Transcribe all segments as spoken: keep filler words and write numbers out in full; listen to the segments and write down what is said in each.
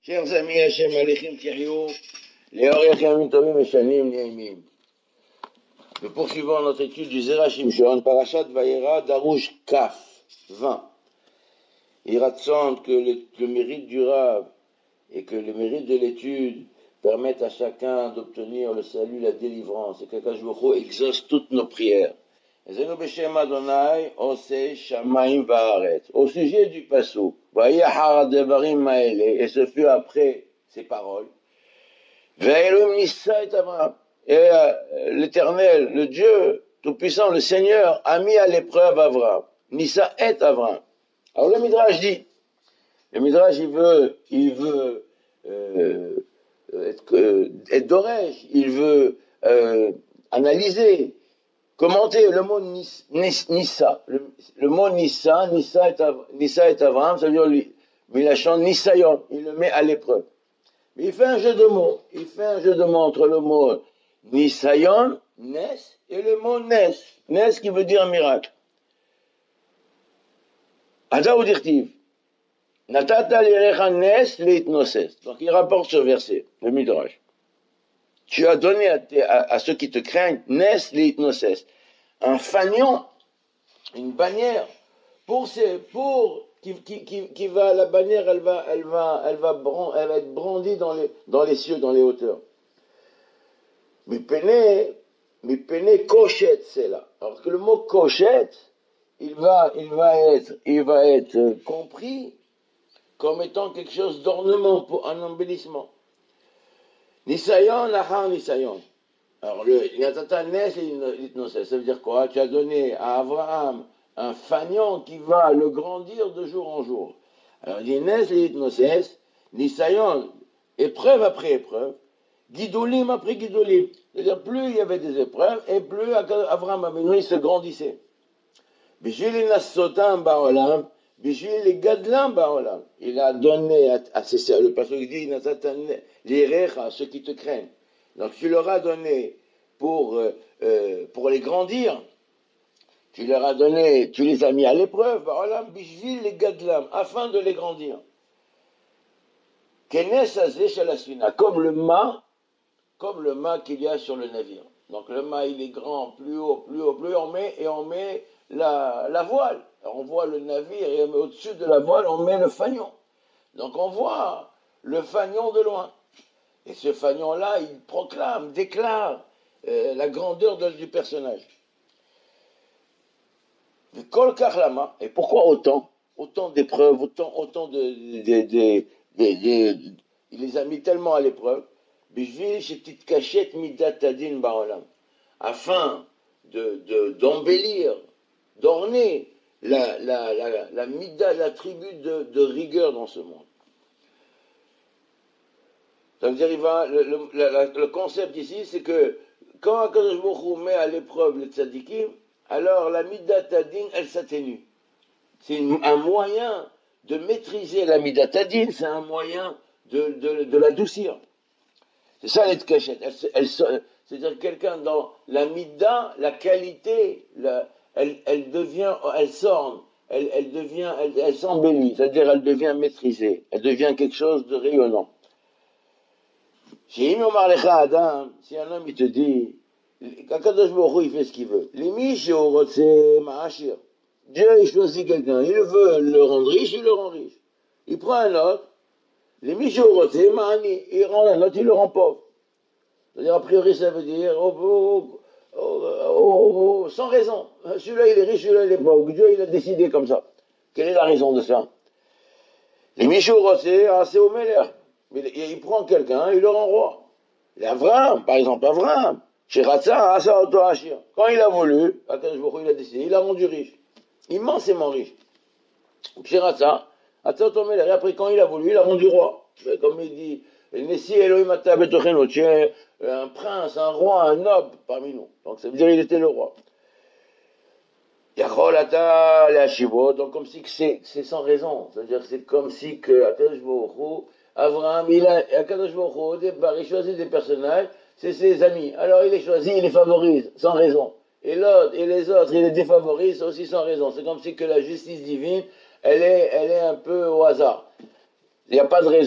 Chers amis, Hachem Alechem Tiryou, les Oriachim Tovim et Shanim Niaimim. Nous poursuivons notre étude du Zera Shimshon, Parashat Vayera, Darouche Kaf, vingt. Il raconte que le, le mérite du Rav et que le mérite de l'étude permettent à chacun d'obtenir le salut, la délivrance, et que Kadosh Baruch Hu exauce toutes nos prières. Au sujet du pasuk, et ce fut après ces paroles, et l'Éternel, le Dieu Tout-Puissant, le Seigneur, a mis à l'épreuve Avraham. Nissa et Avraham. Alors le Midrash dit, le Midrash il veut, il veut euh, être, euh, être d'Oresh, il veut euh, analyser, commenter le mot nis, nis, Nissa. Le, le mot Nissa, Nissa et, Nissa et Avraham, ça veut dire lui, mais la chante Nissayon, il le met à l'épreuve. Mais il fait un jeu de mots, il fait un jeu de mots entre le mot Nissayon, Nes, et le mot Nes, Nes qui veut dire miracle. Ada ou dirtiv, Natata l'erecha Nes leitnoses. Donc il rapporte ce verset, le Midrash. Tu as donné à, tes, à, à ceux qui te craignent, Nes leitnoses, un fanion, une bannière, pour, ces, pour qui, qui, qui, qui va, la bannière, elle va, elle va, elle va, brand, elle va être brandie dans les, dans les cieux, dans les hauteurs. Mais pene, mais pene cochette, c'est là. Alors que le mot cochette, il va, il va être, il va être compris comme étant quelque chose d'ornement, pour un embellissement. Nisayon, lahar nisayon. Alors le Yatata Nes, ça veut dire quoi? Tu as donné à Abraham un fanion qui va le grandir de jour en jour. Alors il dit Nes l'itnoses, Nisayon, épreuve après épreuve, Gidolim après Gidolim. C'est-à-dire plus il y avait des épreuves, et plus Abraham Avinu se grandissait. Bishvil Nassotam Baolam, Bishvil Gadlam Baolam. Il a donné à, à ses le pasteur dit les recha, ceux qui te craignent. Donc tu leur as donné pour, euh, pour les grandir, tu leur as donné, tu les as mis à l'épreuve, Baolam, Bishvil les Gadlam, afin de les grandir. Kenes Azeh Shalasfina, comme le mât, comme le mât qu'il y a sur le navire. Donc le mât il est grand, plus haut, plus haut, plus haut, on met, et on met la, la voile. Alors, on voit le navire et au-dessus de la voile on met le fanion. Donc on voit le fanion de loin. Et ce fanion-là, il proclame, déclare euh, la grandeur de, du personnage. Et pourquoi autant? Autant d'épreuves, autant, autant de, de, de, de, de, de... Il les a mis tellement à l'épreuve. Afin de, de, d'embellir, d'orner la, la, la, la mida, la tribu de, de rigueur dans ce monde. Ça veut dire, il va, le, le, la, le concept ici, c'est que quand Akadosh Baruch Hu met à l'épreuve les tzadikim, alors la mida tadin, elle s'atténue. C'est une, un moyen de maîtriser la mida tadin, c'est un moyen de, de, de l'adoucir. C'est ça l'être cachette. Elle, elle, c'est-à-dire quelqu'un dans la mida, la qualité, la, elle, elle devient, elle s'orne, elle, elle devient, elle, elle s'embellit, c'est-à-dire elle devient maîtrisée, elle devient quelque chose de rayonnant. Si un homme il te dit, Akadosh Baruch Hu il fait ce qu'il veut. Dieu il choisit quelqu'un, il veut le rendre riche, il le rend riche. Il prend un autre, il rend un autre, il le rend pauvre. C'est-à-dire, a priori, ça veut dire, oh, oh, oh, oh, oh, sans raison. Celui-là, il est riche, celui-là, il est pauvre. Dieu, il a décidé comme ça. Quelle est la raison de ça? Les Michou Rossé, c'est au Meller. Il prend quelqu'un, il le rend roi. Et Avraham, par exemple, Avraham, chez Ratza, Asa Oto Hashir. Quand il a voulu, il a décidé, il l'a rendu riche. Immensément riche. Chez Ratza, Asa Oto Meller. Et après, quand il a voulu, il l'a rendu roi. Mais comme il dit, Nessi Elohim Ata Betocheno, tu es un prince, un roi, un noble parmi nous. Donc ça veut dire qu'il était le roi. Yachol Ata Leashivo, donc comme si que c'est, c'est sans raison. C'est-à-dire que c'est comme si que Akadosh Baruch Hu, Avraham, il a, Akadosh Baruch Hu, au départ, il choisit des personnages, c'est ses amis. Alors il les choisit, il les favorise, sans raison. Et l'autre, et les autres, il les défavorise aussi sans raison. C'est comme si que la justice divine, elle est, elle est un peu au hasard. Il n'y a pas de raison.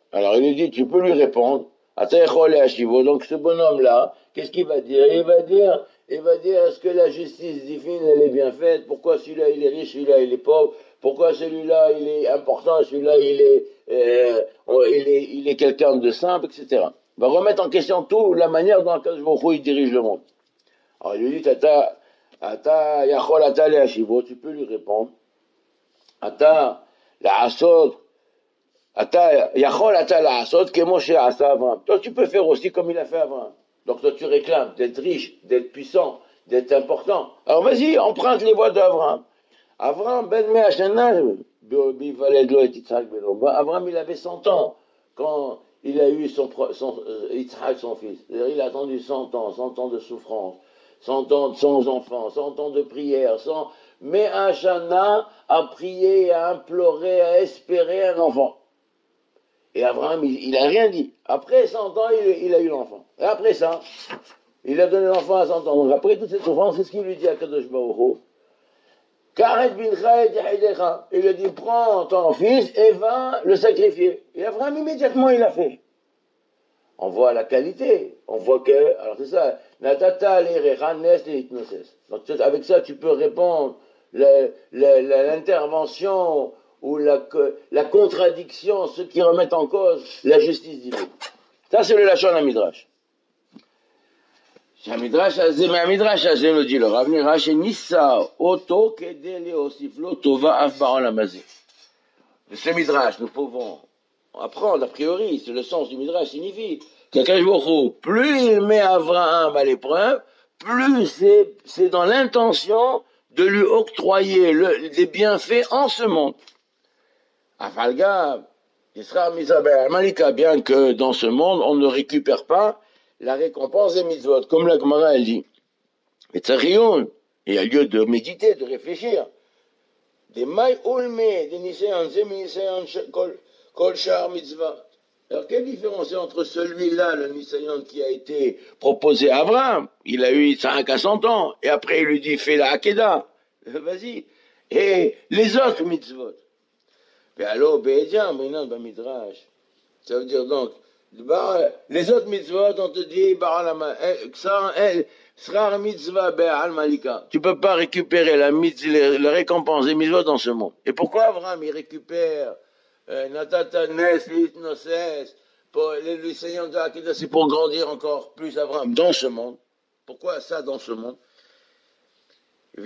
Alors il lui dit, tu peux lui répondre, donc ce bonhomme-là, qu'est-ce qu'il va dire? Il va dire, il va dire, est-ce que la justice divine, elle est bien faite? Pourquoi celui-là, il est riche, celui-là, il est pauvre? Pourquoi celui-là, il est important, celui-là, il est, euh, il est, il est quelqu'un de simple, et cetera. Il va remettre en question tout, la manière dont Akadosh Baruch Hu, il dirige le monde. Alors il lui dit, Tata, Ata, Yachol, Ata, le Hashivo, tu peux lui répondre. Ata, la Asod, Ata, Yachol, Ata, la Asod, que Moshe Asa Avram. Toi, tu peux faire aussi comme il a fait Avram. Donc toi, tu réclames d'être riche, d'être puissant, d'être important. Alors vas-y, emprunte les voies d'Avram. Avram, ben Me'ashana, Bivaled-lo et Yitzhak ben Avram, il avait cent ans quand il a eu son, son euh, Yitzhak, son fils. C'est-à-dire, il a attendu cent ans, cent ans de souffrance, cent ans sans enfants, cent ans de prière, cent... mais Hachana a prié, a imploré, a espéré un enfant. Et Abraham, il, il a rien dit. Après cent ans, il, il a eu l'enfant. Et après ça, il a donné l'enfant à cent ans. Donc après toute cette souffrance, c'est ce qu'il lui dit à Kadosh Baruch Hu. Karet bincha et yahidecha. Il lui a dit, prends ton fils et va le sacrifier. Et Abraham, immédiatement, il l'a fait. On voit la qualité. On voit que, alors c'est ça, natata l'erecha nes leitnoses. Donc avec ça, tu peux répondre l'intervention ou la, la contradiction, ceux qui remettent en cause la justice divine. Ça, c'est le Lachon HaMidrash. שהמדרש הזה, מהמדרש הזה nous dit le Rav נראה שניסה אותו כדי להוסיף לו טובה אף בעולם הזה. De ce midrash, nous pouvons apprendre, a priori, c'est le sens du midrash, signifie qu'Akadosh Baruch Hu, plus il met Abraham à l'épreuve, plus c'est, c'est dans l'intention de lui octroyer le, des bienfaits en ce monde. Afalga, Yisrael Mizabel Malika, bien que dans ce monde, on ne récupère pas la récompense des mitzvot, comme la Gemara elle dit. Et Tzarioun, il y a lieu de méditer, de réfléchir. Des maï ulme, des nisayon, zemi nisayon, kol shar mitzvah. Alors, quelle différence est entre celui-là, le nisayon qui a été proposé à Abraham? Il a eu cinq à cent ans, et après il lui dit, fais la Hakeda. Vas-y. Et les autres mitzvot. Mais alors, Bédian, Brinan, Bamidrash. Ça veut dire donc, les autres mitzvot, on te dit, sera mitzvah be'al malika. Tu peux pas récupérer la, mitzvah, la récompense des mitzvot dans ce monde. Et pourquoi Abraham, il récupère natata nes litnoses, le Seigneur de Hakeda, c'est pour grandir encore plus Abraham dans ce monde. Pourquoi ça dans ce monde? De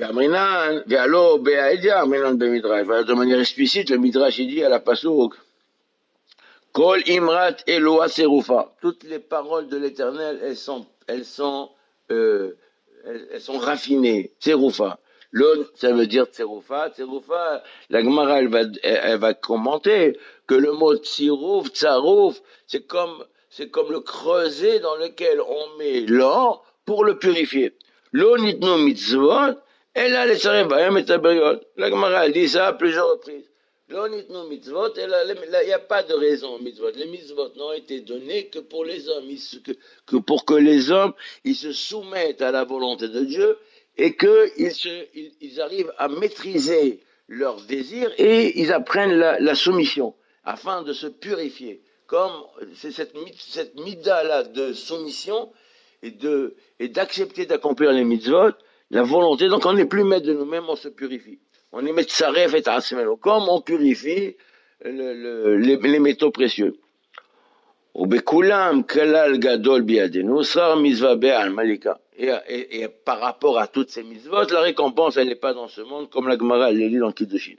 manière explicite, le Midrash il dit à la Passouk, Kol imrat Eloa serufa. Toutes les paroles de l'Éternel, elles sont, elles sont, euh, elles, elles sont raffinées. Serufa. Le, ça veut dire tserufa. Tserufa, la Gemara, elle va, elle, elle va commenter que le mot tsiruf, tsaruf, c'est comme, c'est comme le creuset dans lequel on met l'or pour le purifier. Lo nitno mitzvot, elle a les sarebayam et taberiot. La Gemara, elle dit ça à plusieurs reprises. Lo nitno mitzvot, il n'y a pas de raison mitzvot. Les mitzvot n'ont été donnés que pour les hommes, ils, que, que pour que les hommes, ils se soumettent à la volonté de Dieu et qu'ils se, ils, ils arrivent à maîtriser leurs désirs et ils apprennent la, la soumission afin de se purifier. Comme c'est cette, cette mida-là de soumission et, de, et d'accepter d'accomplir les mitzvot, la volonté, donc on n'est plus maître de nous-mêmes, on se purifie. On y met tsaref et asmelo, comme on purifie le, le, les, les métaux précieux. Ubekulam kalal gadol biadenu, sar mitzvah be'al malika. Et, et, et par rapport à toutes ces mitzvot, la récompense, elle n'est pas dans ce monde, comme la Gemara le dit dans Kiddushin.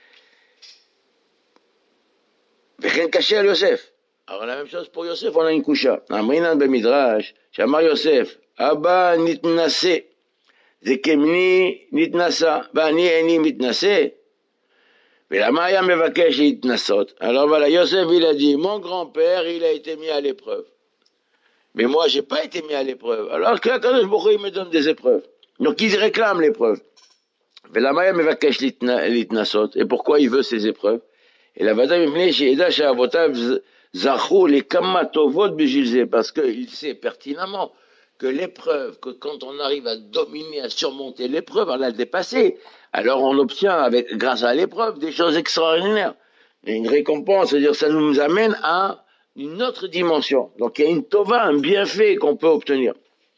Vechen caché à Yosef. Alors la même chose pour Yosef, on a une kusha. Amrinan be midrash, shamar Yosef, Abba nitnase. זה כמני נתנסה, ואני איני מתנסה. ולמה היה מבקש להתנסות? Alors voilà, Yosef, il a dit, mon grand-père, il a été mis à l'épreuve. Mais moi, j'ai pas été mis à l'épreuve. Alors que Akadosh Baruch Hu, il me donne des épreuves. Donc, il réclame l'épreuve. ולמה היה מבקש להתנסות? Et pourquoi il veut ces épreuves? Et la vada mipnei she'eda she'avotav zachou lekama tovot b'shil ze. Parce qu'il sait pertinemment que l'épreuve, que quand on arrive à dominer, à surmonter l'épreuve, à la dépasser, alors on obtient, avec, grâce à l'épreuve, des choses extraordinaires. Et une récompense, c'est-à-dire ça nous amène à, une autre dimension. Donc il y a une tova, un bienfait qu'on peut obtenir.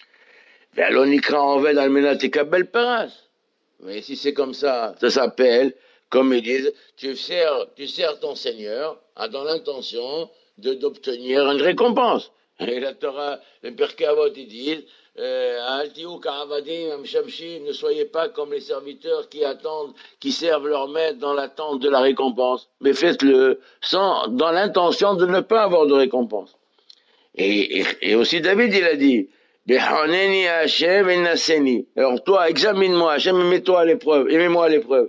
Mais si c'est comme ça, ça s'appelle, comme ils disent, tu sers, tu sers ton Seigneur dans l'intention de d'obtenir une récompense. Et la Torah, le Pirkei Avot, ils disent, euh, ne soyez pas comme les serviteurs qui attendent, qui servent leur maître dans l'attente de la récompense, mais faites-le sans, dans l'intention de ne pas avoir de récompense. Et, et, et aussi David, il a dit, alors toi, examine-moi, Hachem, mets-toi à l'épreuve, mets-moi à l'épreuve.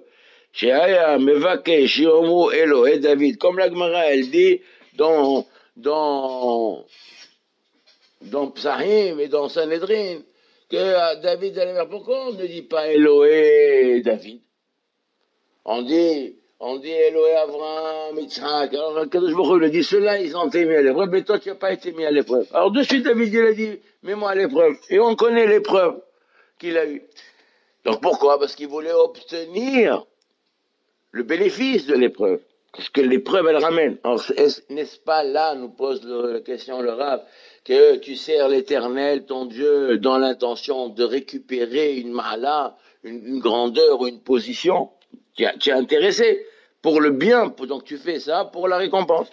Et David, comme la Gemara, elle dit dans, dans, dans Psahim et dans Sanhedrin, que David allait faire. Pourquoi on ne dit pas Eloé David? On dit, on dit Eloé Avraham, Yitzhak. Alors, Kadosh Baruch Hu le dit, ceux-là, ils ont été mis à l'épreuve, mais toi, tu n'as pas été mis à l'épreuve. Alors, de suite, David, il a dit, mets-moi à l'épreuve. Et on connaît l'épreuve qu'il a eue. Donc, pourquoi? Parce qu'il voulait obtenir le bénéfice de l'épreuve. Parce que l'épreuve, elle ramène. Alors, n'est-ce pas là, nous pose le, la question le Rav, que tu sers l'Éternel, ton Dieu, dans l'intention de récupérer une ma'ala, une, une grandeur ou une position? Tu es intéressé pour le bien, donc tu fais ça pour la récompense.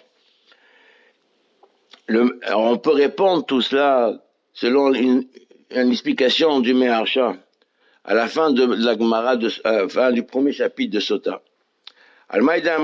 Le, alors on peut répondre tout cela selon une, une explication du Meharsha à la fin de, de la Gemara, de, à la fin du premier chapitre de Sota. La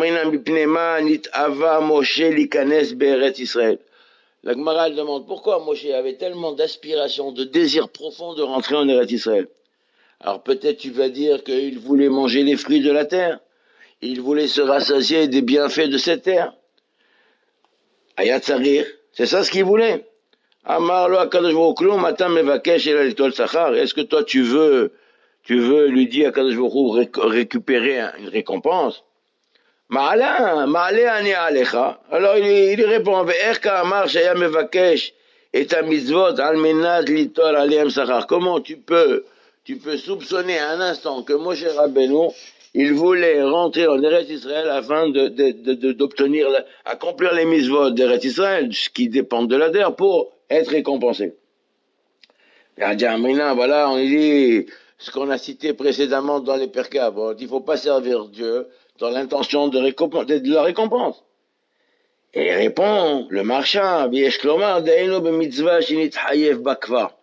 Gemara demande pourquoi Moshe avait tellement d'aspiration, de désir profond de rentrer en Eretz Israël. Alors peut-être tu vas dire qu'il voulait manger les fruits de la terre, il voulait se rassasier des bienfaits de cette terre. Ayat Sarir, c'est ça ce qu'il voulait. Amar lo HaKadosh Baruch Hu matam mevakesh ela litol sachar. Est-ce que toi tu veux, tu veux lui dire à Kadosh Baruch Hu récupérer une récompense? Ma'ala, ma'ale ani alecha. Alors il, il répond, ve'erka amar shaya mevakesh et ta mitzvot al menat litol aliem sachar. Comment tu peux Tu peux soupçonner un instant que Moshe Rabbeinu, il voulait rentrer en Eretz Israël afin de, de, de, de, d'obtenir, accomplir les mitzvot d'Eretz Israël, ce qui dépend de la terre, pour être récompensé. Voilà, on dit ce qu'on a cité précédemment dans les Pirkei Avot, il ne faut pas servir Dieu dans l'intention de, récompense, de la récompense. Et il répond, le marchand, V'yesh klomar de'enu b'mitzvah shinit hayev bakvar.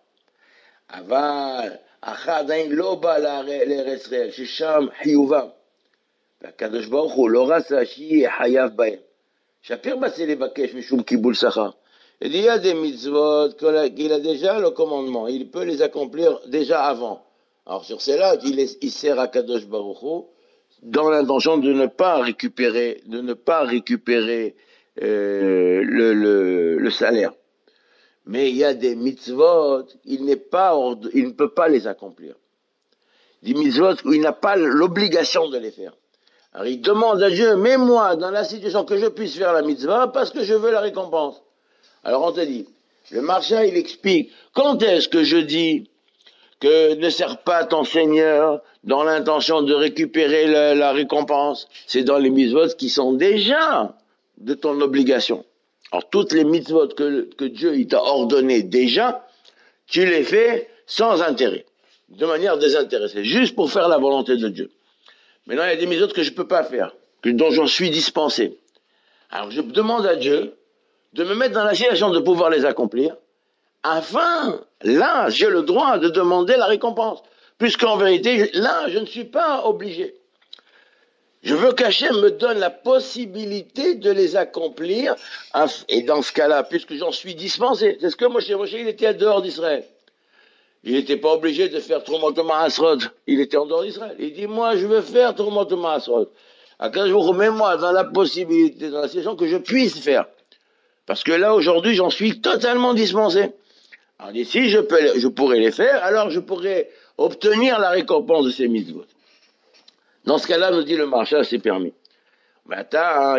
Aval, אחד עדיין לא בא לארץ ישראל, ששם חיובם. והקדוש ברוך הוא לא רצה שיהיה חייב בהם. שהפיר בצא לבקש משום קיבול שכר. Il y a des mitzvot qu'il a déjà le commandement, il peut les accomplir déjà avant. Alors sur cela, il, est, il sert à Kadosh Baruch Hu dans l'intention de ne pas récupérer, de ne pas récupérer euh, le, le, le salaire. Mais il y a des mitzvot, il n'est pas, il ne peut pas les accomplir. Des mitzvot où il n'a pas l'obligation de les faire. Alors il demande à Dieu, mets-moi dans la situation que je puisse faire la mitzvah parce que je veux la récompense. Alors on te dit, le marchand il explique, quand est-ce que je dis que ne sers pas ton Seigneur dans l'intention de récupérer la, la récompense? C'est dans les mitzvot qui sont déjà de ton obligation. Alors, toutes les mitzvot que, que Dieu il t'a ordonné déjà, tu les fais sans intérêt, de manière désintéressée, juste pour faire la volonté de Dieu. Maintenant, il y a des mitzvot que je ne peux pas faire, que, dont j'en suis dispensé. Alors, je demande à Dieu de me mettre dans la situation de pouvoir les accomplir, afin, là, j'ai le droit de demander la récompense, puisqu'en vérité, là, je ne suis pas obligé. Je veux qu'Hachem me donne la possibilité de les accomplir, et dans ce cas-là, puisque j'en suis dispensé, c'est ce que Moshe, Moshe, il était dehors d'Israël. Il n'était pas obligé de faire Troumot Ma'asrot, il était en dehors d'Israël. Il dit, moi, je veux faire Troumot Ma'asrot. Akadosh Baruch Hu, mets-moi dans la possibilité, dans la situation que je puisse faire. Parce que là, aujourd'hui, j'en suis totalement dispensé. Alors, si je peux, je pourrais les faire, alors je pourrais obtenir la récompense de ces mitzvot. Dans ce cas-là, nous dit le marchand, c'est permis. Voilà,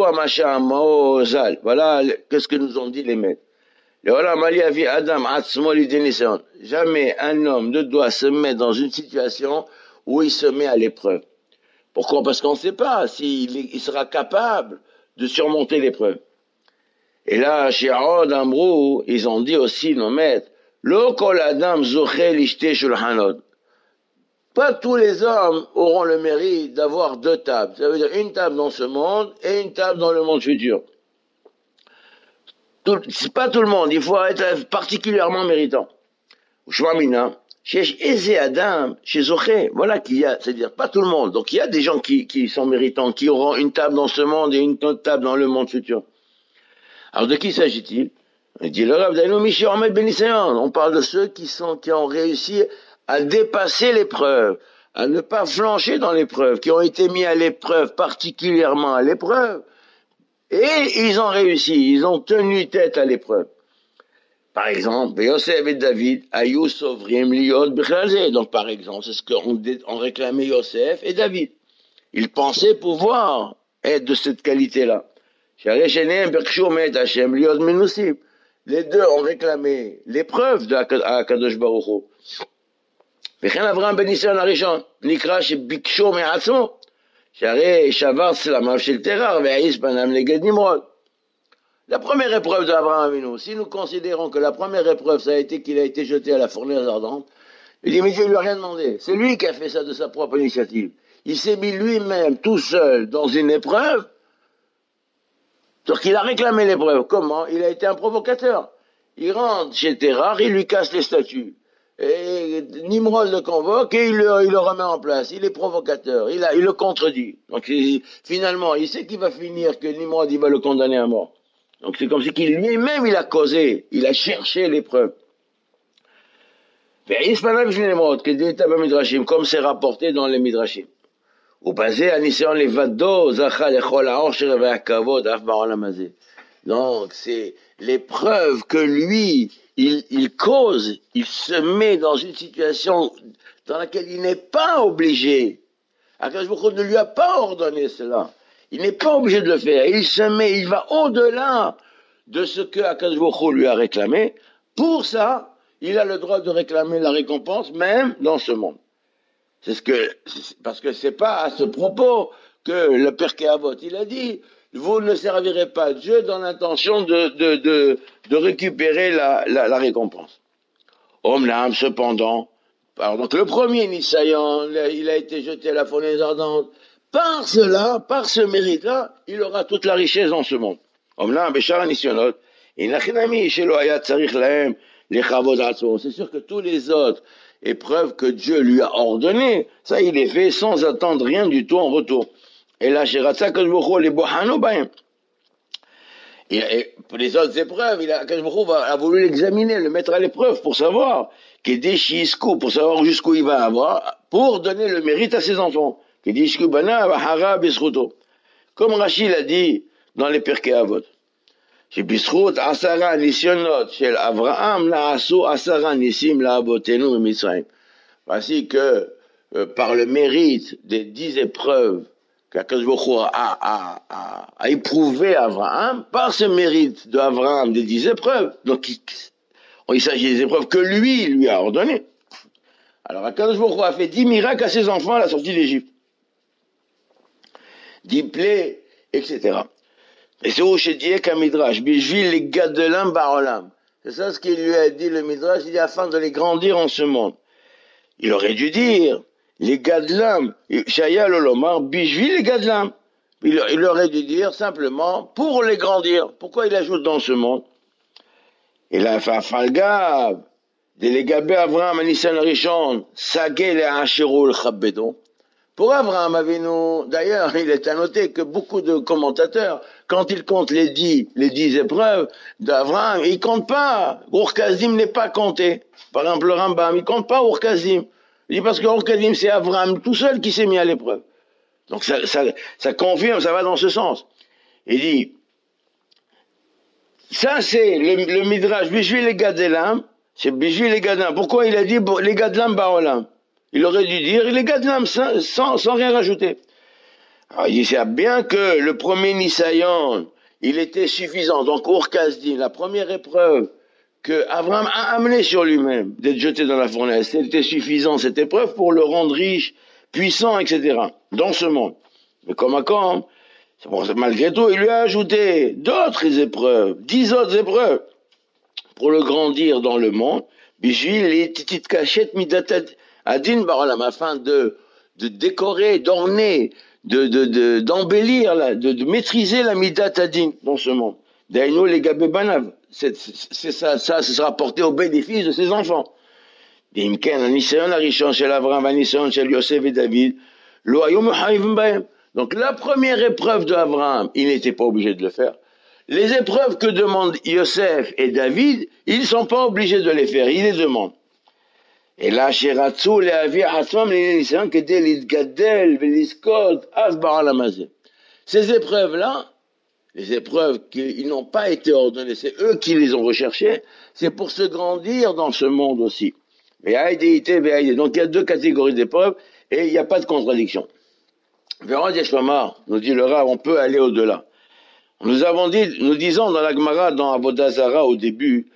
qu'est-ce que nous ont dit les maîtres. Jamais un homme ne doit se mettre dans une situation où il se met à l'épreuve. Pourquoi? Parce qu'on ne sait pas s'il il sera capable de surmonter l'épreuve. Et là, chez Aod Amrou, ils ont dit aussi, nos maîtres, Lo kol adam zoché lishte shulchanot. Pas tous les hommes auront le mérite d'avoir deux tables. Ça veut dire une table dans ce monde et une table dans le monde futur. C'est pas tout le monde, il faut être particulièrement méritant. Shwamina, chez Eze Adam, chez Zoché, voilà qu'il y a, c'est-à-dire pas tout le monde. Donc il y a des gens qui, qui sont méritants, qui auront une table dans ce monde et une autre table dans le monde futur. Alors de qui s'agit-il? Il dit le Rav Dainu Michi Omed Ben Nisayon. On parle de ceux qui sont, qui ont réussi à dépasser l'épreuve, à ne pas flancher dans l'épreuve, qui ont été mis à l'épreuve, particulièrement à l'épreuve, et ils ont réussi, ils ont tenu tête à l'épreuve. Par exemple, Yosef et David, Ayou Sovrim Liot Bichalze. Donc par exemple, c'est ce qu'on on réclamait Yosef et David. Ils pensaient pouvoir être de cette qualité-là. Les deux ont réclamé l'épreuve de Akadosh Baruch Hu. וכן אברהם בניסיון הראשון נקרא שביקשו מעצמו שהרי שבר צלמיו של תרח והעיס פניו נגד נמרוד. La première épreuve d'Abraham Avinu, si nous considérons que la première épreuve ça a été qu'il a été jeté à la fournaise ardente, il dit mais Dieu lui a rien demandé, c'est lui qui a fait ça de sa propre initiative. Il s'est mis lui-même tout seul dans une épreuve, donc il a réclamé l'épreuve. Comment? Il a été un provocateur. Il rentre chez Terach, il lui casse les statues. Et Nimrod le convoque et il le, il le remet en place. Il est provocateur, il, a, il le contredit. Donc il, finalement, il sait qu'il va finir, que Nimrod il va le condamner à mort. Donc c'est comme si qu'il lui-même il a causé, il a cherché l'épreuve. Comme c'est rapporté dans les Midrashim. Donc c'est l'épreuve que lui Il, il cause, il se met dans une situation dans laquelle il n'est pas obligé. Akadosh Baruch Hu ne lui a pas ordonné cela. Il n'est pas obligé de le faire. Il se met, il va au-delà de ce que Akadosh Baruch Hu lui a réclamé. Pour ça, il a le droit de réclamer la récompense, même dans ce monde. C'est ce que, parce que c'est pas à ce propos que le Pirkei Avot, il a dit, vous ne servirez pas Dieu dans l'intention de, de, de, de récupérer la, la, la récompense. Omnam, cependant, alors donc le premier Nisayon, il a été jeté à la fournaise ardente. Par cela, par ce mérite-là, il aura toute la richesse dans ce monde. Omnam, Béchar Nisyonot, Inachinami, Shelo Hayat Tzarich Lahem, les Chavod Atzmo. C'est sûr que tous les autres épreuves que Dieu lui a ordonnées, ça il les fait sans attendre rien du tout en retour. Et là, chez Ratzak, les Bohano Bahem. Et pour les autres épreuves, il a, a voulu l'examiner, le mettre à l'épreuve pour savoir, pour savoir jusqu'où il va avoir, pour donner le mérite à ses enfants. Comme Rachid l'a dit dans les Pirkei Avot. Voici que, euh, par le mérite des dix épreuves qu'Akadosh Baruch Hu a, a, a, a éprouvé Abraham, par ce mérite d'Abraham des dix épreuves, donc il, il s'agit des épreuves que lui, lui a ordonnées. Alors Akadosh Baruch Hu a fait dix miracles à ses enfants à la sortie d'Égypte. Dix plaies, et cetera. Et c'est où chez Dieu qu'un Midrash, Bishvil les Gadelam Barolam. C'est ça ce qu'il lui a dit le Midrash, il dit afin de les grandir en ce monde. Il aurait dû dire, les Gadlam, Shaya Lolomar, Bishvil les Gadlam. Il, il aurait dû dire simplement, pour les grandir. Pourquoi il ajoute dans ce monde? Il a fait Falgab, Délegabé Avraham, Anissan Rishon, Sagé le Hachirul Chabedon. Pour Avraham Avinu, d'ailleurs, il est à noter que beaucoup de commentateurs, quand ils comptent les dix, les dix épreuves d'Avraham, ils comptent pas. Ur-Kazim n'est pas compté. Par exemple, le Rambam, il compte pas Ur-Kazim. Il dit parce que Ur-Kazim, c'est Avraham tout seul qui s'est mis à l'épreuve. Donc ça, ça, ça confirme, ça va dans ce sens. Il dit, ça c'est le, le Midrash, Bishvi les Gadelam, c'est Bishvi les Gadelam. Pourquoi il a dit les Gadelam Baolam? Il aurait dû dire les Gadlam sans, sans, sans rien rajouter. Alors, il dit, bien que le premier Nisayon, il était suffisant. Donc, Ur-Kasdim, la première épreuve que Abraham a amenée sur lui-même, d'être jeté dans la fournaise, c'était suffisant, cette épreuve, pour le rendre riche, puissant, et cetera, dans ce monde. Mais comme à quand, Bon, malgré tout, il lui a ajouté d'autres épreuves, dix autres épreuves, pour le grandir dans le monde. Bijouil les petites cachettes midat adin barolam, afin de, de décorer, d'orner, de, de, de, d'embellir, la, de, de maîtriser la midat adin dans ce monde. D'ailleurs, les gabébanav, c'est, c'est ça, ça, ça sera porté au bénéfice de ses enfants. Imken, הניסיון הראשון של אברהם והניסיון של יוסף ודוד, לא היו מחויבים בהם. Donc la première épreuve d'Abraham, il n'était pas obligé de le faire. Les épreuves que demandent Yosef et David, ils ne sont pas obligés de les faire, ils les demandent. Et là, שרצו להביא עצמם לניסיון כדי להתגדל ולזכות אז בעולם הזה. Ces épreuves-là, les épreuves qui n'ont pas été ordonnées, c'est eux qui les ont recherchées, c'est pour se grandir dans ce monde aussi. Donc il y a deux catégories d'épreuves et il n'y a pas de contradiction. Nous dit le Rav, on peut aller au-delà. Nous avons dit, nous disons dans la Gemara, dans Avodah Zara au début,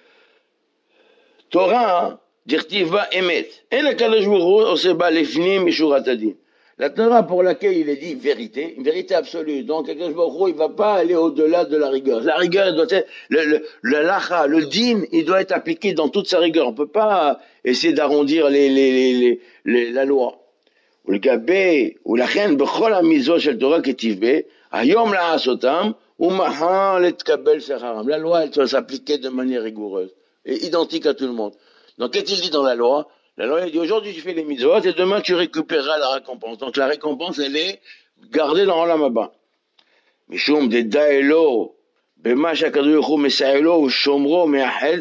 Torah, dirtiva emet. Et la Kadosh Baruch Hu, oseba lefnim mishurat adin. La Torah pour laquelle il est dit vérité, une vérité absolue. Donc, Kadosh Baruch Hu, il ne va pas aller au-delà de la rigueur. La rigueur doit être, le, le, le lacha, le din, il doit être appliqué dans toute sa rigueur. On ne peut pas essayer d'arrondir les, les, les, les, les, la loi. ולגבי, ולכן בכל המיזות של תורה כתיב בה, היום לעשותם, ומחר לתקבל שכרם. La loi, elle doit s'appliquer de manière rigoureuse, et identique à tout le monde. Donc, qu'est-il dit dans la loi? La loi, elle dit, aujourd'hui tu fais les mitzvot, et demain tu récupéreras la récompense. Donc, la récompense, elle est gardée dans l'Olam Haba. משום דדע אלו, במה שהקדוש ברוך הוא מסייע לו, ושומרו מאחד,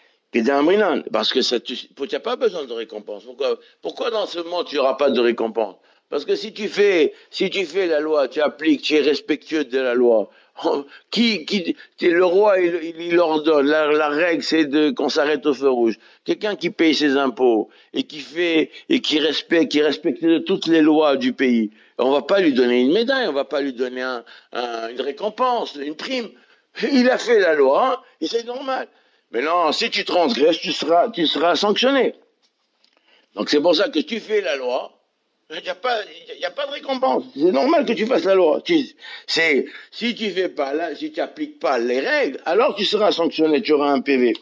parce que ça, tu n'as pas besoin de récompense. Pourquoi, pourquoi dans ce monde tu n'auras pas de récompense? Parce que si tu fais, si tu fais la loi, tu appliques, tu es respectueux de la loi. Qui, qui, le roi, il, il, il ordonne. La, la règle, c'est de qu'on s'arrête au feu rouge. Quelqu'un qui paye ses impôts et qui fait et qui respecte, qui respecte toutes les lois du pays. On va pas lui donner une médaille, on va pas lui donner un, un, une récompense, une prime. Il a fait la loi et c'est normal. Mais non, si tu transgresses, tu seras, tu seras sanctionné. Donc c'est pour ça que tu fais la loi, il n'y a pas, il n'y a pas de récompense. C'est normal que tu fasses la loi. Tu, c'est, si tu fais pas là, si tu appliques pas les règles, alors tu seras sanctionné, tu auras un P V.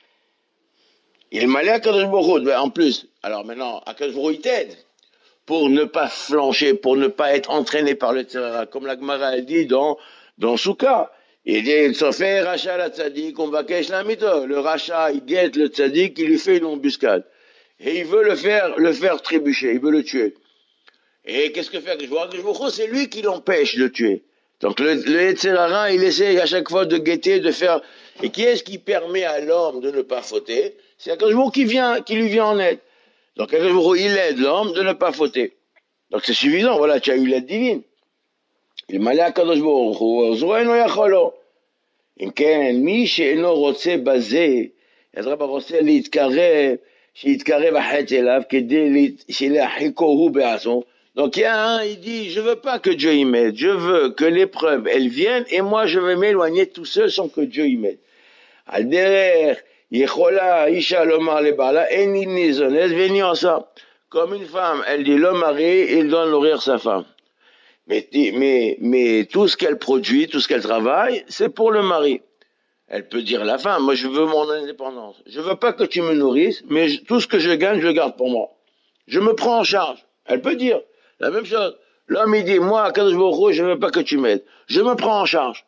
Il m'a l'air qu'Akadosh Baruch Hu, en plus, alors maintenant, Akadosh Baruch Hu, il t'aide pour ne pas flancher, pour ne pas être entraîné par le Tzara, comme la Gemara a dit dans, dans Souka. Il dit, Sofer Racha la Tzadik, on va cacher la mito. Le Racha, il guette le Tzadik, il lui fait une embuscade. Et il veut le faire, le faire trébucher, il veut le tuer. Et qu'est-ce que fait Akadosh Baruch Hu? C'est lui qui l'empêche de tuer. Donc le, le Tzara, il essaie à chaque fois de guetter, de faire. Et qui est-ce qui permet à l'homme de ne pas fauter? C'est Akadosh Baruch Hu qui vient, qui lui vient en aide. Donc Akadosh Baruch Hu, il aide l'homme de ne pas fauter. Donc c'est suffisant, voilà, tu as eu l'aide divine. אלמלא הקדוש ברוך הוא, עוזרו אינו יכול לו. אם כן, מי שאינו רוצה בזה, אדרבה רוצה להתקרב, שיתקרב החטא אליו, כדי שלהחיקו הוא בעצמו. Donc il y a un, il dit, je veux pas que Dieu y m'aide, je veux que l'épreuve, elle vienne, et moi je vais m'éloigner tout seul sans que Dieu y m'aide. על דרך, יכולה האישה לומר לבעלה, אין לי ניזונס ואיני עושה. Comme une femme, elle dit, l'homme mari, il doit nourrir sa femme. Mais, mais, mais tout ce qu'elle produit, tout ce qu'elle travaille, c'est pour le mari. Elle peut dire à la femme, moi je veux mon indépendance. Je veux pas que tu me nourrisses, mais je, tout ce que je gagne, je le garde pour moi. Je me prends en charge. Elle peut dire la même chose. L'homme il dit, moi, Kadosh Baruch Hu, je veux pas que tu m'aides. Je me prends en charge.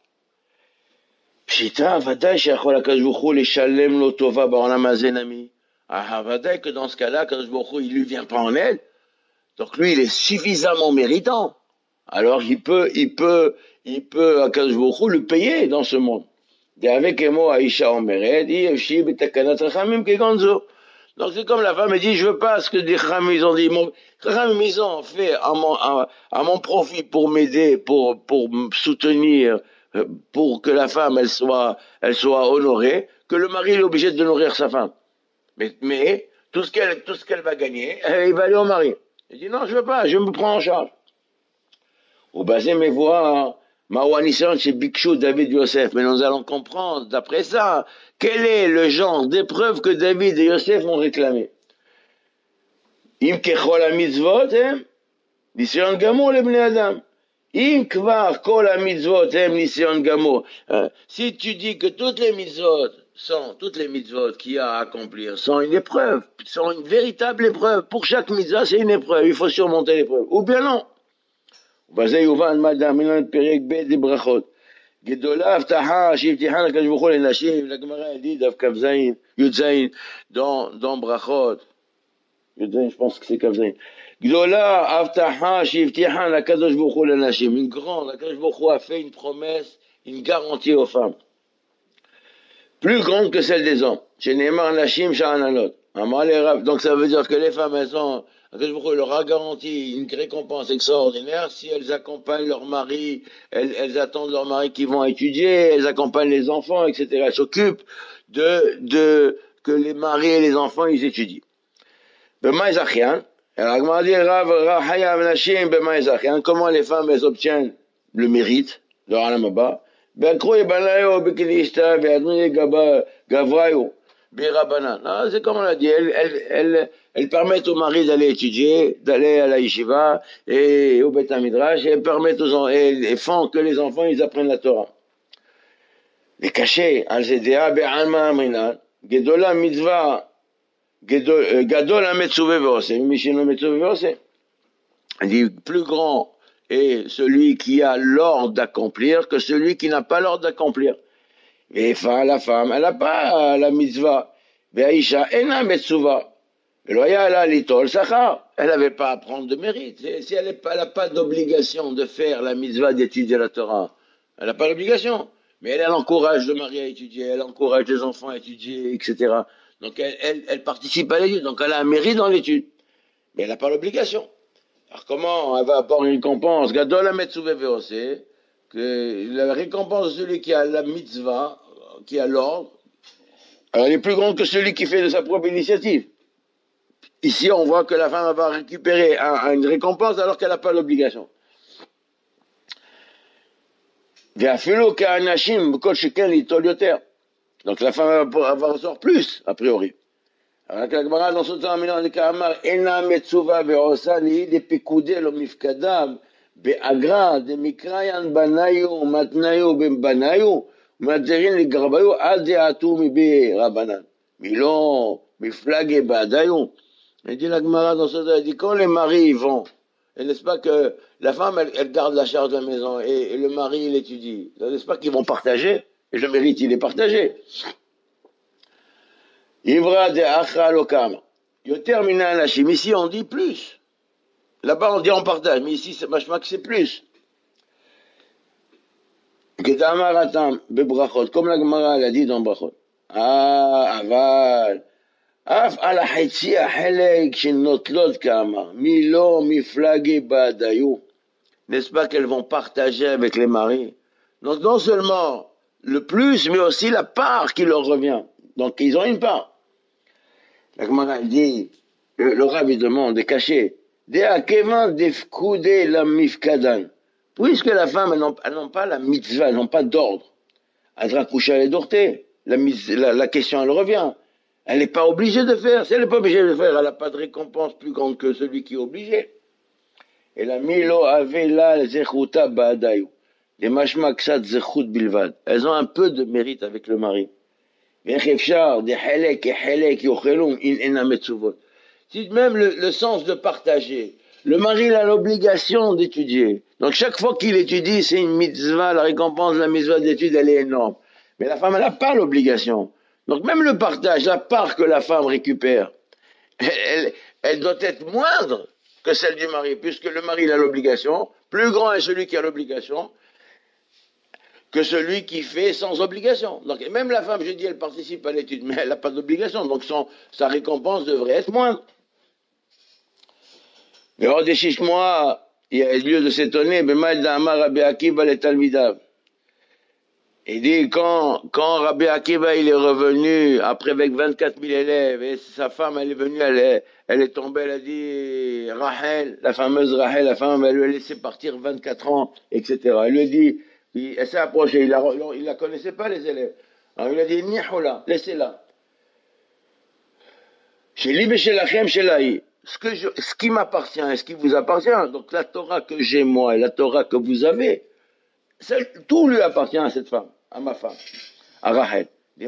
Pshita, vadaï, she'achol Kadosh Baruch Hu, leshalem lo tova ba'olam hazeh nami. Ah, vadaï, que dans ce cas-là, Kadosh Baruch Hu, il lui vient pas en aide. Donc lui, il est suffisamment méritant. Alors il peut, il peut, il peut, Akadosh Baruch Hu, le payer dans ce monde. Donc c'est comme la femme, elle dit, je veux pas ce que des Chachamim ils ont dit. Mon, Chachamim ils ont fait à mon, à, à mon profit pour m'aider, pour, pour me soutenir, pour que la femme, elle soit, elle soit honorée, que le mari est obligé de nourrir sa femme. Mais, mais, tout ce qu'elle, tout ce qu'elle va gagner, il va aller au mari. Il dit, non, je veux pas, je me prends en charge. Au basé mes voix, Maouanissan chez Bikshu David Yosef. Mais nous allons comprendre, d'après ça, quel est le genre d'épreuve que David et Yosef ont réclamé. Im kechol mitzvot, nision gamour les bnei adam. Im kvar kol mitzvot hem nision gamo. Si tu dis que toutes les mitzvot sont, toutes les mitzvot qu'il y a à accomplir sont une épreuve, sont une véritable épreuve. Pour chaque mitzvah, c'est une épreuve. Il faut surmonter l'épreuve. Ou bien non. וזה יובן מה דאמינן פרק ב' לברכות. גדולה הבטחה שהבטיחה לקדוש ברוך הוא לנשים, לגמרא dit דף כ"ז, י"ז, dans, dans ברכות. י"ז, je pense que c'est כ"ז. גדולה הבטחה שהבטיחה לקדוש ברוך הוא לנשים. Une grande, הקדוש ברוך הוא a fait une promesse, une garantie aux femmes. Plus grande que celle des hommes. שנאמר נשים שאננות. אמר לי רב, donc ça veut dire que les femmes, elles ont... Il leur a garanti une récompense extraordinaire si elles accompagnent leur mari, elles, elles attendent leur mari qui vont étudier, elles accompagnent les enfants, et cetera. Elles s'occupent de, de, que les maris et les enfants, ils étudient. Comment les femmes, elles obtiennent le mérite de Alam Abba? Non, c'est comme on l'a dit, elles, elles, elles, elles permettent aux maris d'aller étudier, d'aller à la yeshiva et au Beth Midrash, et elles permettent aux enfants, et font que les enfants ils apprennent la Torah. Les cachets, al zedea be'alma amrinan, gedola mitzvah, gadol ha-metzuve ve'oseh, mishino metzuve ve'oseh. Il dit, plus grand est celui qui a l'ordre d'accomplir que celui qui n'a pas l'ordre d'accomplir. Et la femme, elle n'a pas la mitzvah. Ve'aisha ena metzuva. Elle n'avait pas à prendre de mérite. Si elle n'a pas d'obligation de faire la mitzvah d'étudier la Torah, elle n'a pas l'obligation. Mais elle, elle encourage le mari à étudier, elle encourage les enfants à étudier, et cetera. Donc elle, elle, elle participe à l'étude, donc elle a un mérite dans l'étude. Mais elle n'a pas l'obligation. Alors comment elle va avoir une récompense? Gadol ha-metzuve ve'oseh, que la récompense de celui qui a la mitzvah, qui a l'ordre, elle est plus grande que celui qui fait de sa propre initiative. Ici, on voit que la femme va récupérer un, une récompense alors qu'elle n'a pas l'obligation. Donc la femme va avoir ressort plus, a priori. Alors que la Gemara dans ce temps, Ena metzuva ve'osa li de pikude lo mifkadav be'agra de mikrayan banayu matnayu ben banayu matzerin li garbayu ad de'atu mibi rabanan milon miflage ba'dayu. Il dit la Gemara dans ce temps, il dit quand les maris vont, et n'est-ce pas que la femme elle, elle garde la charge de la maison et, et le mari il étudie, n'est-ce pas qu'ils vont partager et le mérite il est partagé. Ivra de acha lokam. Yo termine anashim. Ici on dit plus. Là-bas on dit on partage, mais ici c'est machma que c'est plus. Kedamar atam bebrachot, comme la Gemara l'a dit dans brachot. Ah aval. Af ala haitzi ahelek shenotlot kamar. Milo miflage badayu. N'est-ce pas qu'elles vont partager avec les maris? Donc non seulement le plus, mais aussi la part qui leur revient. Donc ils ont une part. La Gemara dit, le, le Rav demande, est caché. Puisque la femme, elles n'ont, elles n'ont pas la mitzvah, elles n'ont pas d'ordre. Adra coucher les dorté. La, la, la question, elle revient. Elle n'est pas obligée de faire. Si elle n'est pas obligée de faire, elle n'a pas de récompense plus grande que celui qui est obligé. Et la milo avela zechuta ba'adayu. Les mashma ksat zechut bilvad. Elles ont un peu de mérite avec le mari. Si même le, le sens de partager, le mari a l'obligation d'étudier. Donc chaque fois qu'il étudie, c'est une mitzvah, la récompense de la mitzvah d'étude, elle est énorme. Mais la femme, elle n'a pas l'obligation. Donc même le partage, la part que la femme récupère, elle, elle, elle doit être moindre que celle du mari, puisque le mari a l'obligation, plus grand est celui qui a l'obligation, que celui qui fait sans obligation. Donc même la femme, je dis, elle participe à l'étude, mais elle n'a pas d'obligation, donc son, sa récompense devrait être moindre. Mais hors des six mois, il y a lieu de s'étonner, il dit, quand, quand Rabbi Akiva il est revenu, après avec vingt-quatre mille élèves, et sa femme, elle est venue, elle est, elle est tombée, elle a dit, Rachel, la fameuse Rachel, la femme, elle lui a laissé partir vingt-quatre ans, et cetera. Elle lui a dit, Il, elle s'est approchée, il ne la connaissait pas les élèves. Alors il a dit, Nihoula, laissez-la. Chez lui, chez la chem, chez l'aïe. ce, que je, ce qui m'appartient et ce qui vous appartient, donc la Torah que j'ai moi et la Torah que vous avez, tout lui appartient à cette femme, à ma femme, à Rachel.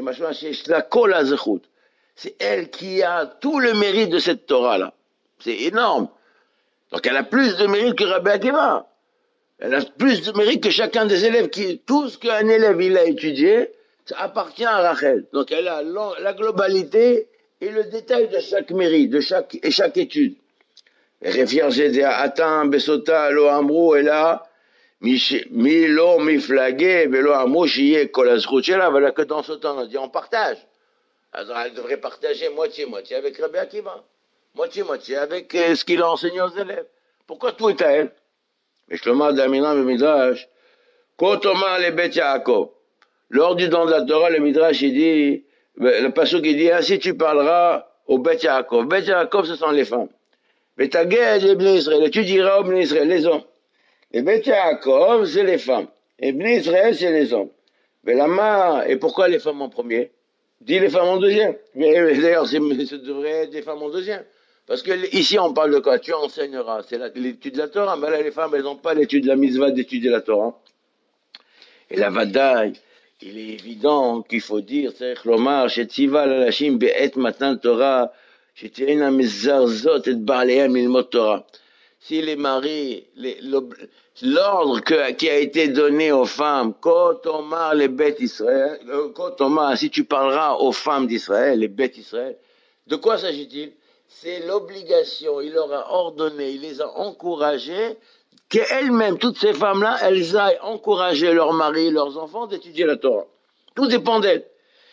C'est elle qui a tout le mérite de cette Torah-là. C'est énorme. Donc elle a plus de mérite que Rabbi Akiva. Elle a plus de mérite que chacun des élèves. Qui, tout ce qu'un élève il a étudié, ça appartient à Rachel. Donc elle a la globalité et le détail de chaque mérite, de chaque, et chaque étude. Et Attends, Besota, Lo Amrou, et là, Mi lo mi flagué, velo amrou, chiye, kolasrouchela, voilà que dans ce temps, on dit on partage. Alors elle devrait partager moitié-moitié avec Rabbi Akiva. Moitié-moitié avec euh, ce qu'il a enseigné aux élèves. Pourquoi tout est à elle? Mais je le demande à Midrash, le Midrash, Kotoma le Bet Yaakov. Lors du don de la Torah, le Midrash, il dit, le pasuk, il dit, ainsi tu parleras au Bet Yaakov. Bet Yaakov, ce sont les femmes. Mais ta guerre, les Bnei Israël, tu diras aux Bnei Israël, les hommes. Les Bet Yaakov, c'est les femmes. Et Bnei Israël, c'est les hommes. Mais la main, et pourquoi les femmes en premier? Dis les femmes en deuxième. Mais d'ailleurs, ça devrait être les femmes en deuxième. Parce que ici, on parle de quoi? Tu enseigneras. C'est l'étude de la Torah. Mais là, les femmes, elles n'ont pas l'étude de la mitzvah d'étudier la Torah. Et la vadaï, il est évident qu'il faut dire, c'est Lomar, Shetziva, Lalashim, Be'et, Matan, Torah, Shetiena, Mizarzot, et Ba'aleam, Ilmot, Torah. Si les maris, l'ordre qui a été donné aux femmes, Kotomar, les bêtes Israël, Kotomar, si tu parleras aux femmes d'Israël, les bêtes Israël, de quoi s'agit-il? C'est l'obligation, il leur a ordonné, il les a encouragées, qu'elles-mêmes, toutes ces femmes-là, elles aillent encourager leurs maris, leurs enfants d'étudier la Torah. Tout dépend d'elles.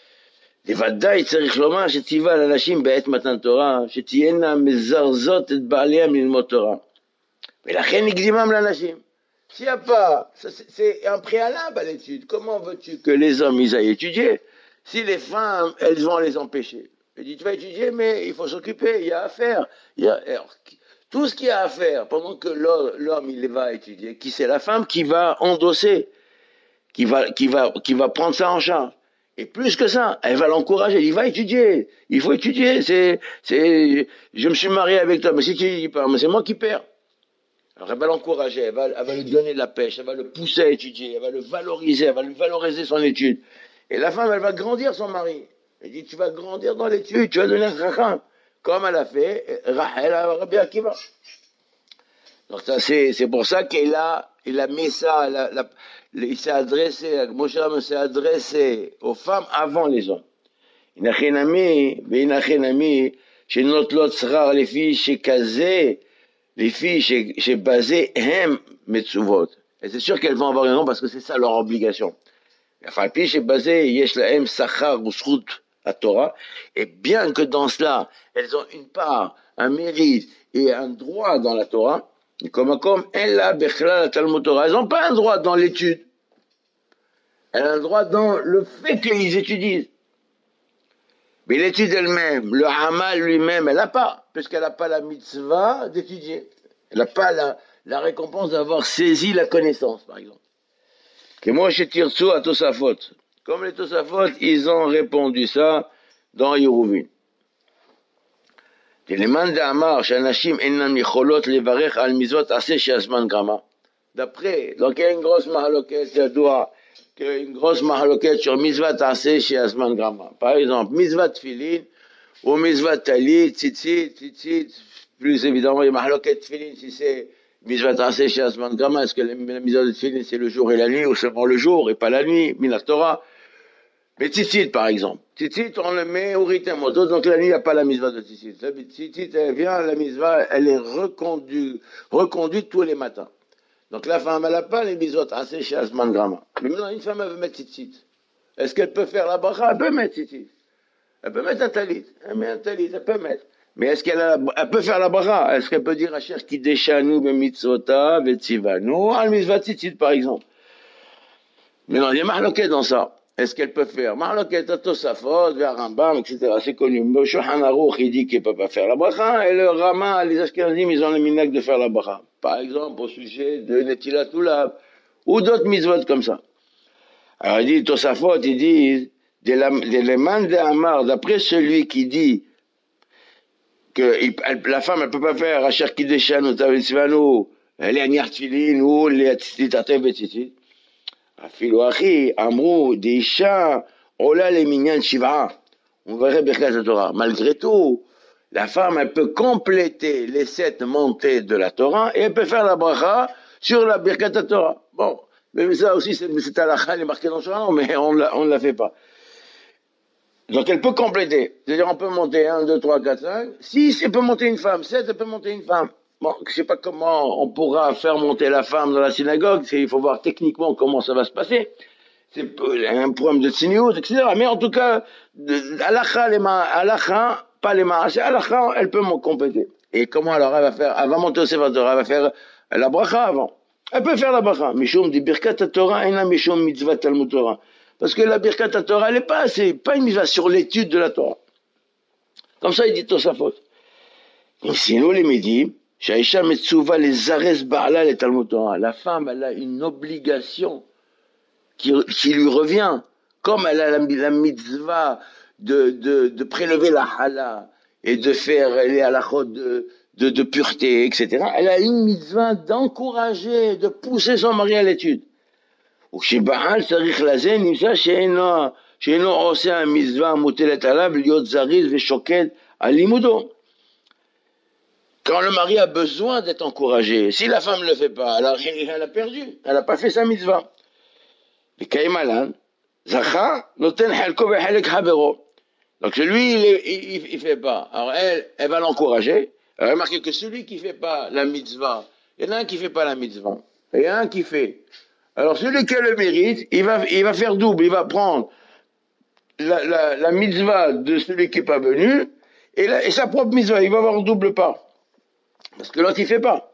לבדי צריך לומר שציווה לנשים בעת מתן תורה, שתהיינה מזרזות את בעליהם ללמוד תורה. ולכן הקדימם לאנשים. S'il n'y a pas, c'est un préalable à l'étude. Comment veux-tu que les hommes ils aillent étudier si les femmes, elles vont les empêcher? Il dit, tu vas étudier, mais il faut s'occuper, il y a à faire. Il y a, alors, tout ce qu'il y a à faire, pendant que l'homme il va étudier, qui c'est la femme qui va endosser, qui va, qui va, qui va prendre ça en charge. Et plus que ça, elle va l'encourager, il va étudier, il faut étudier, c'est, c'est, je me suis marié avec toi, mais si tu dis pas, mais c'est moi qui perds. Alors elle va l'encourager, elle va, elle va lui donner de la pêche, elle va le pousser à étudier, elle va le valoriser, elle va lui valoriser son étude. Et la femme, elle va grandir son mari. Elle dit, tu vas grandir dans l'étude, tu vas devenir un racham, comme elle a fait Rachel à Rabbi Akiva. Donc ça, c'est, c'est pour ça qu'elle a, il a mis ça, la, la, il s'est adressé, Moshe s'est adressé aux femmes avant les hommes. Inachenami, ve'inachenami, shenot lot tzrar les filles chez Kazé, les filles chez, chez Bazé, hem metzuvot. Et c'est sûr qu'elles vont avoir raison parce que c'est ça leur obligation. Enfin, puis chez Bazé, yesh lahem sachar ou srout à Torah, et bien que dans cela, elles ont une part, un mérite et un droit dans la Torah, comme comme elle a bechla la Talmud Torah, elles n'ont pas un droit dans l'étude. Elles ont un droit dans le fait qu'ils étudient. Mais l'étude elle-même, le Hamal lui-même, elle n'a pas, puisqu'elle n'a pas la mitzvah d'étudier. Elle n'a pas la, la récompense d'avoir saisi la connaissance, par exemple. Que moi, je tire tout à Tosafot. Comme les Tosafot, ils ont répondu ça dans Yeruvin. D'après, donc il y a une grosse mahaloket, je dois, une grosse mahaloket sur Mizvat Aseh chez Asman Grama. Par exemple, Mizvat Tfilin, ou Mizvat Talit, Tzitzit, Tzitzit, plus évidemment, il y a mahaloket Tfilin, si c'est Mizvat Aseh chez Asman Grama, est-ce que la Mizvat Tfilin c'est le jour et la nuit, ou seulement le jour et pas la nuit, Minat Torah? Mais Tzitzit, par exemple. Tzitzit, on le met au rythme moto, donc la nuit, il n'y a pas la mitzvah de Tzitzit. La Tzitzit, elle vient, la mitzvah, elle est reconduite, reconduite tous les matins. Donc la femme, elle n'a pas les mitzvot assez chez Asman Grama. Mais maintenant, une femme, elle veut mettre Tzitzit. Est-ce qu'elle peut faire la bracha? Elle peut mettre Tzitzit. Elle peut mettre un talit. Elle met un talit, elle peut mettre. Mais est-ce qu'elle a, elle peut faire la bracha? Est-ce qu'elle peut dire à Cher qui déchanu, be mitzvota, be tzivanu, al mitzvah Tzitzit, par exemple? Mais non, il y a mahloket dans ça. Est-ce qu'elle peut faire Mahloket Tosafot, vers Rambam, et cetera. C'est connu. Le Shulchan Aruch, il dit qu'il ne peut pas faire la bracha, et le Rama, les Ashkenazim, ils ont le minhag de faire la bracha. Par exemple, au sujet de Netilat Ulav, ou d'autres mitzvot comme ça. Alors il dit, Tosafot, il dit, de l'élément de Amar, d'après celui qui dit, que il, elle, la femme, elle peut pas faire Asher Kideshan ou Tavitzvanu, les Niartfilin ou les Tzitatev et Tzitzit. Afilo Achi, Amrou, Deisha, Ola les Minyan Shiva. On verrait Birkat Torah. Malgré tout, la femme, elle peut compléter les sept montées de la Torah et elle peut faire la bracha sur la Birkat Torah. Bon, mais ça aussi, c'est à la Chal, il est marqué dans le Shulchan, mais on ne la fait pas. Donc elle peut compléter. C'est-à-dire on peut monter un, deux, trois, quatre, cinq, six, elle peut monter une femme, sept, elle peut monter une femme. Bon, je sais pas comment on pourra faire monter la femme dans la synagogue, il faut voir techniquement comment ça va se passer. C'est un problème de tsniout, et cetera. Mais en tout cas, halakha, les ma, halakha, pas les ma, c'est halakha, elle peut m'en compléter. Et comment alors elle va faire? Elle va monter au Sefer Torah, elle va faire la bracha avant. Elle peut faire la bracha. Mishum di birkat Torah, ena mishum mitzvah Talmud Torah. Parce que la birkat Torah, elle n'est pas assez, pas une mitzvah sur l'étude de la Torah. Comme ça, il dit Tosafot. Donc, sinon, les médim, Shaisha Metsuva les Ares Ba'ala les Talmud Torah. La femme, elle a une obligation qui, qui lui revient. Comme elle a la, la mitzvah de, de, de prélever la hala et de faire les halachot de, de, de pureté, et cetera. Elle a une mitzvah d'encourager, de pousser son mari à l'étude. וכשבעל צריך לזה נמצא שאינו, שאינו עושה המצווה המוטלת עליו להיות זריז ושוקד על לימודו. Quand le mari a besoin d'être encouragé, si la femme ne le fait pas, alors elle a perdu, elle n'a pas fait sa mitzvah. וכאימלן, זכה נותן חלקו וחלק חברו. Donc lui, il ne fait pas. Alors elle, elle va l'encourager. Remarquez que celui qui ne fait pas la mitzvah, il y en a un qui ne fait pas la mitzvah, et il y en a un qui fait. Alors celui qui a le mérite, il va, il va faire double, il va prendre la, la, la mitzvah de celui qui n'est pas venu, et, la, et sa propre mitzvah, il va avoir double part. Parce que l'autre il ne fait pas.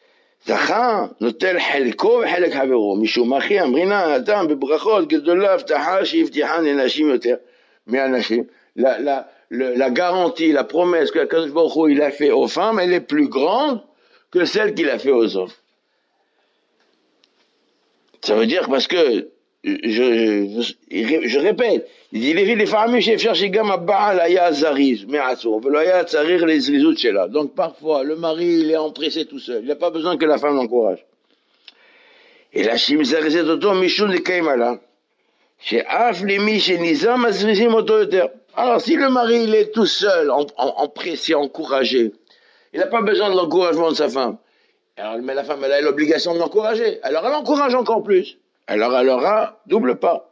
זכה נוטל חלקו וחלק חברו, משום אחי אמרינן אדם בברכות גדולה הבטחה שהבטיחה לנשים יותר מאנשים. La, la, la, la garantie, la promesse que Akadosh Baruch Hu il a fait aux femmes, elle est plus grande que celle qu'il a fait aux hommes. Ça veut dire parce que, je, je, je, je répète, il dit, les femmes, j'ai cherché gamme à Baal aya zariz, mais assour, veloya tsarir les zrizout là. Donc parfois, le mari, il est empressé tout seul. Il n'a pas besoin que la femme l'encourage. Et la chim zarizet auto, michoun de kaimala. Chez af lemi, chez nizam, azrizim autoritaire. Alors, si le mari, il est tout seul, empressé, encouragé, il n'a pas besoin de l'encouragement de sa femme. Alors, mais la femme, elle a l'obligation de l'encourager. Alors, elle encourage encore plus. Alors, elle aura double pas.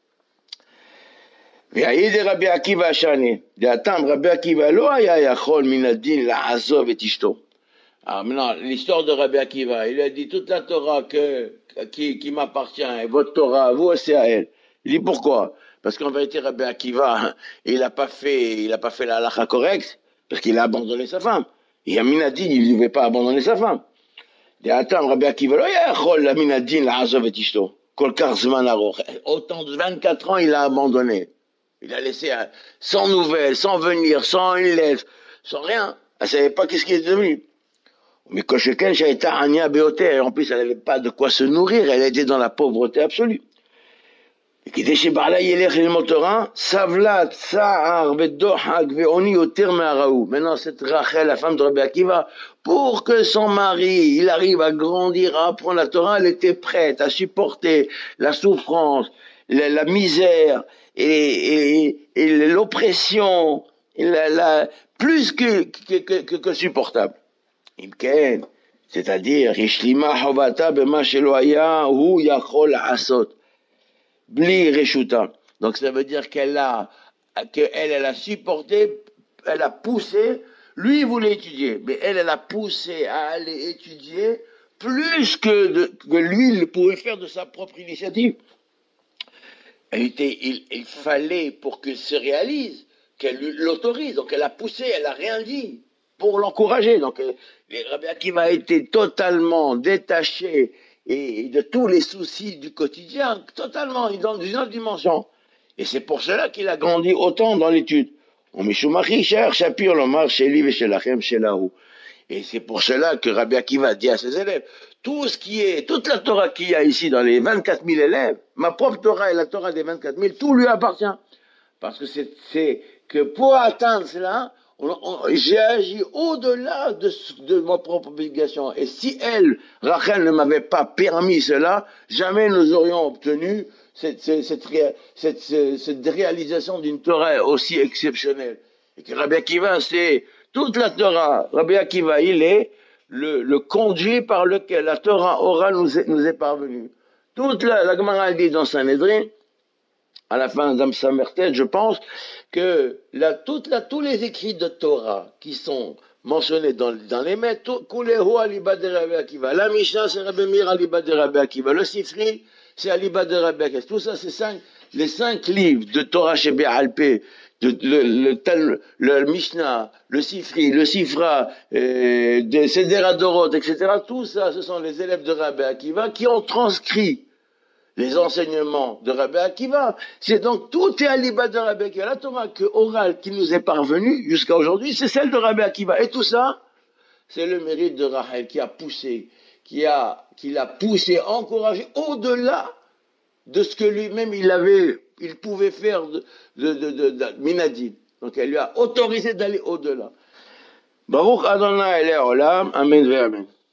ויעיד רבי עקיבא השני, דעתם רבי עקיבא לא היה יכול מן הדין לעזוב את אשתו. Alors maintenant, l'histoire de Rabbi Akiva, il a dit toute la Torah que, qui, qui m'appartient, et votre Torah, vous, c'est à elle. Il dit pourquoi? Parce qu'en vérité, Rabbi Akiva, il n'a pas fait, il a pas fait la halakha correcte, parce qu'il a abandonné sa femme. Et Amin a dit, il ne devait pas abandonner sa femme. דעתם רבי עקיבא לא היה יכול מן הדין לעזוב את אשתו. כל כך זמן ארוך. Autant de vingt-quatre ans, il a abandonné. Il a laissé euh, sans nouvelles, sans venir, sans une lettre, sans rien. Elle ne savait pas qu'est-ce qui est devenu. Mais quand chacun j'ai été Anya Béoté, en plus elle n'avait pas de quoi se nourrir, elle était dans la pauvreté absolue. Et qui était chez Barla Yelech et Motorin, Savlat, Sa'ar, Vedohak, Veoni, au terme à Raoult. Maintenant, cette Rachel, la femme de Rabbi Akiva, pour que son mari, il arrive à grandir, à apprendre la Torah, elle était prête à supporter la souffrance, la, la misère, et, et, et l'oppression, et la, la, plus que, que, que, que, que supportable. Imken, c'est-à-dire, Ishlima Hovata bema shelo haya hu yachol asot. Bli reshuta. Donc ça veut dire qu'elle a, qu'elle elle a supporté, elle a poussé, lui il voulait étudier, mais elle, elle a poussé à aller étudier plus que, de, que lui il pouvait faire de sa propre initiative. Elle était, il, il fallait pour qu'il se réalise, qu'elle l'autorise, donc elle a poussé, elle a rien dit pour l'encourager. Donc Rabbi Akiva a été totalement détaché et de tous les soucis du quotidien, totalement, dans une autre dimension. Et c'est pour cela qu'il a grandi autant dans l'étude. Et c'est pour cela que Rabbi Akiva dit à ses élèves, tout ce qui est, toute la Torah qu'il y a ici dans les vingt-quatre mille élèves, ma propre Torah et la Torah des vingt-quatre mille, tout lui appartient. Parce que c'est, c'est que pour atteindre cela, J'ai agi au-delà de, de ma propre obligation. Et si elle, Rachel, ne m'avait pas permis cela, jamais nous aurions obtenu cette, cette, cette, cette, cette réalisation d'une Torah aussi exceptionnelle. Et que Rabbi Akiva, c'est toute la Torah. Rabbi Akiva, il est le, le conduit par lequel la Torah orale nous est, nous est parvenue. Toute la, la Gemara dit dans Sanhedrin, à la fin d'Am Samertet, je pense que la, toute la, tous les écrits de Torah qui sont mentionnés dans, dans les maîtres, Kulehu aliba de Rabbi Akiva, la Mishnah c'est Rabbi Meir aliba de Rabbi Akiva, le Sifri c'est aliba de Rabbi Akiva. Tout ça, c'est cinq, les cinq livres de Torah chez Béalpé, le, le, le, le Mishnah, le Sifri, le Sifra, euh, de Seder Adorot, et cetera. Tout ça, ce sont les élèves de Rabbi Akiva qui ont transcrit les enseignements de Rabbi Akiva. C'est donc tout est à l'ibad de Rabbi Akiva. La Torah que, orale qui nous est parvenue jusqu'à aujourd'hui, c'est celle de Rabbi Akiva. Et tout ça, c'est le mérite de Rachel qui a poussé, qui a, qui l'a poussé, encouragé au-delà de ce que lui-même il avait, il pouvait faire de, de, de, de, de Minadin. Donc elle lui a autorisé d'aller au-delà. Baruch Adonai Elé Olam, Amen ve Amen.